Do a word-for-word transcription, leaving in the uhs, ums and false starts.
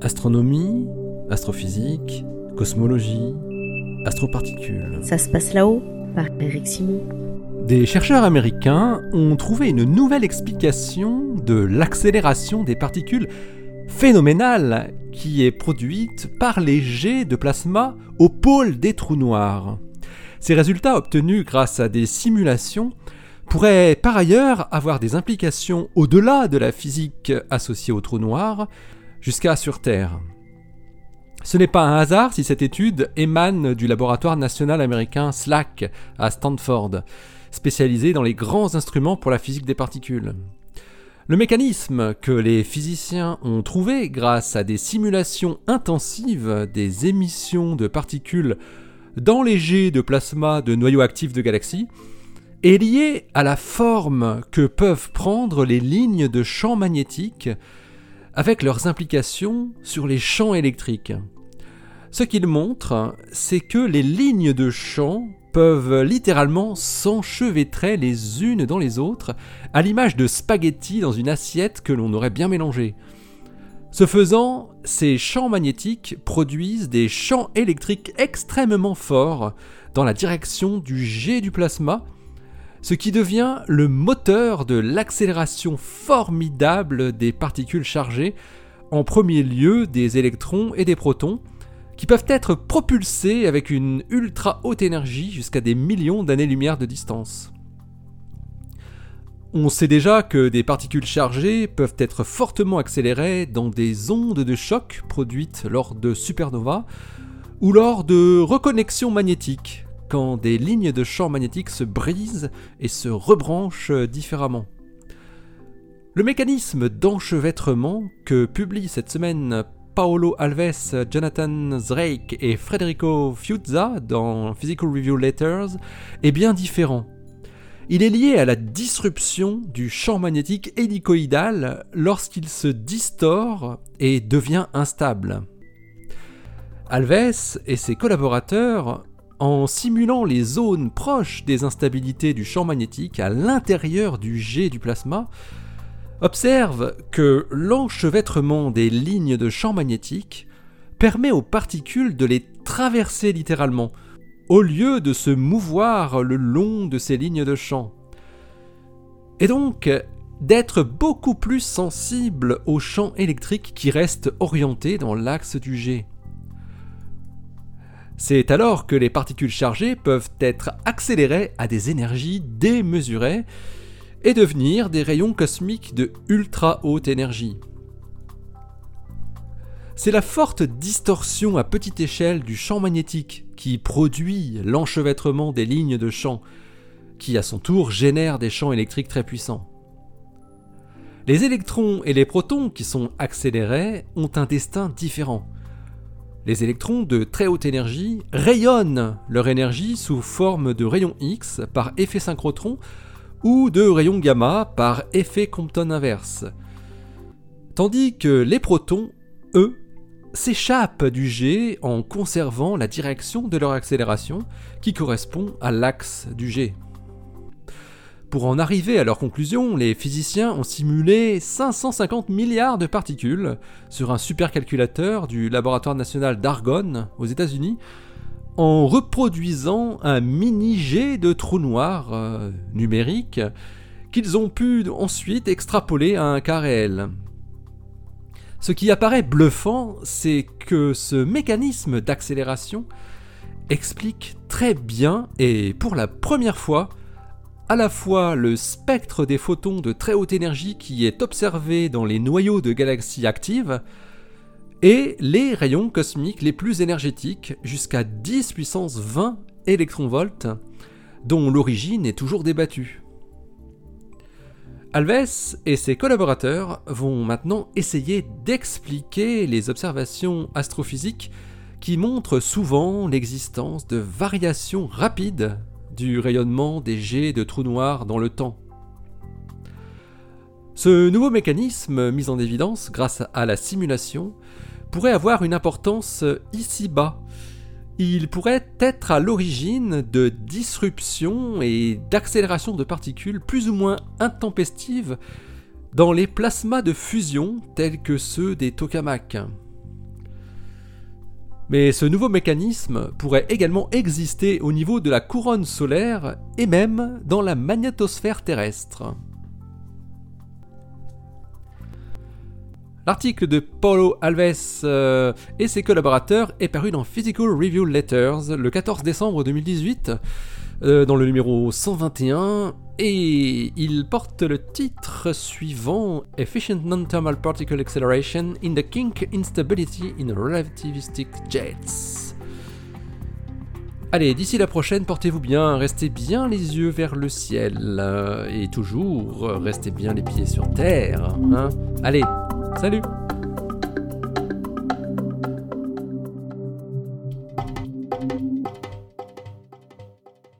Astronomie, astrophysique, cosmologie, astroparticules. Ça se passe là-haut, par Eric Simon. Des chercheurs américains ont trouvé une nouvelle explication de l'accélération des particules phénoménale qui est produite par les jets de plasma au pôle des trous noirs. Ces résultats obtenus grâce à des simulations pourraient par ailleurs avoir des implications au-delà de la physique associée aux trous noirs, jusqu'à sur Terre. Ce n'est pas un hasard si cette étude émane du laboratoire national américain SLAC à Stanford, spécialisé dans les grands instruments pour la physique des particules. Le mécanisme que les physiciens ont trouvé grâce à des simulations intensives des émissions de particules dans les jets de plasma de noyaux actifs de galaxies est lié à la forme que peuvent prendre les lignes de champs magnétiques avec leurs implications sur les champs électriques. Ce qu'il montre, c'est que les lignes de champs peuvent littéralement s'enchevêtrer les unes dans les autres, à l'image de spaghettis dans une assiette que l'on aurait bien mélangée. Ce faisant, ces champs magnétiques produisent des champs électriques extrêmement forts dans la direction du jet du plasma, ce qui devient le moteur de l'accélération formidable des particules chargées, en premier lieu des électrons et des protons, qui peuvent être propulsés avec une ultra haute énergie jusqu'à des millions d'années-lumière de distance. On sait déjà que des particules chargées peuvent être fortement accélérées dans des ondes de choc produites lors de supernovas ou lors de reconnexions magnétiques, quand des lignes de champs magnétiques se brisent et se rebranchent différemment. Le mécanisme d'enchevêtrement que publie cette semaine Paolo Alves, Jonathan Zreik et Federico Fiuzza dans Physical Review Letters est bien différent. Il est lié à la disruption du champ magnétique hélicoïdal lorsqu'il se distord et devient instable. Alves et ses collaborateurs, en simulant les zones proches des instabilités du champ magnétique à l'intérieur du jet du plasma, observent que l'enchevêtrement des lignes de champ magnétique permet aux particules de les traverser littéralement, au lieu de se mouvoir le long de ces lignes de champ. Et donc, d'être beaucoup plus sensibles aux champs électriques qui restent orientés dans l'axe du jet. C'est alors que les particules chargées peuvent être accélérées à des énergies démesurées et devenir des rayons cosmiques de ultra haute énergie. C'est la forte distorsion à petite échelle du champ magnétique qui produit l'enchevêtrement des lignes de champ, qui à son tour génère des champs électriques très puissants. Les électrons et les protons qui sont accélérés ont un destin différent. Les électrons de très haute énergie rayonnent leur énergie sous forme de rayons X par effet synchrotron ou de rayons gamma par effet Compton inverse. Tandis que les protons, eux, s'échappent du jet en conservant la direction de leur accélération qui correspond à l'axe du jet. Pour en arriver à leur conclusion, les physiciens ont simulé cinq cent cinquante milliards de particules sur un supercalculateur du laboratoire national d'Argonne aux États-Unis, en reproduisant un mini-jet de trous noirs euh, numériques qu'ils ont pu ensuite extrapoler à un cas réel. Ce qui apparaît bluffant, c'est que ce mécanisme d'accélération explique très bien et pour la première fois à la fois le spectre des photons de très haute énergie qui est observé dans les noyaux de galaxies actives et les rayons cosmiques les plus énergétiques jusqu'à dix puissance vingt électronvolts, dont l'origine est toujours débattue. Alves et ses collaborateurs vont maintenant essayer d'expliquer les observations astrophysiques qui montrent souvent l'existence de variations rapides du rayonnement des jets de trous noirs dans le temps. Ce nouveau mécanisme, mis en évidence grâce à la simulation, pourrait avoir une importance ici-bas. Il pourrait être à l'origine de disruptions et d'accélérations de particules plus ou moins intempestives dans les plasmas de fusion tels que ceux des tokamaks. Mais ce nouveau mécanisme pourrait également exister au niveau de la couronne solaire et même dans la magnétosphère terrestre. L'article de Paulo Alves euh, et ses collaborateurs est paru dans Physical Review Letters le quatorze décembre deux mille dix-huit, euh, dans le numéro cent vingt et un, et il porte le titre suivant « Efficient Non-Thermal Particle Acceleration in the Kink Instability in Relativistic Jets ». Allez, d'ici la prochaine, portez-vous bien, restez bien les yeux vers le ciel, euh, et toujours, restez bien les pieds sur terre. Hein. Allez, salut!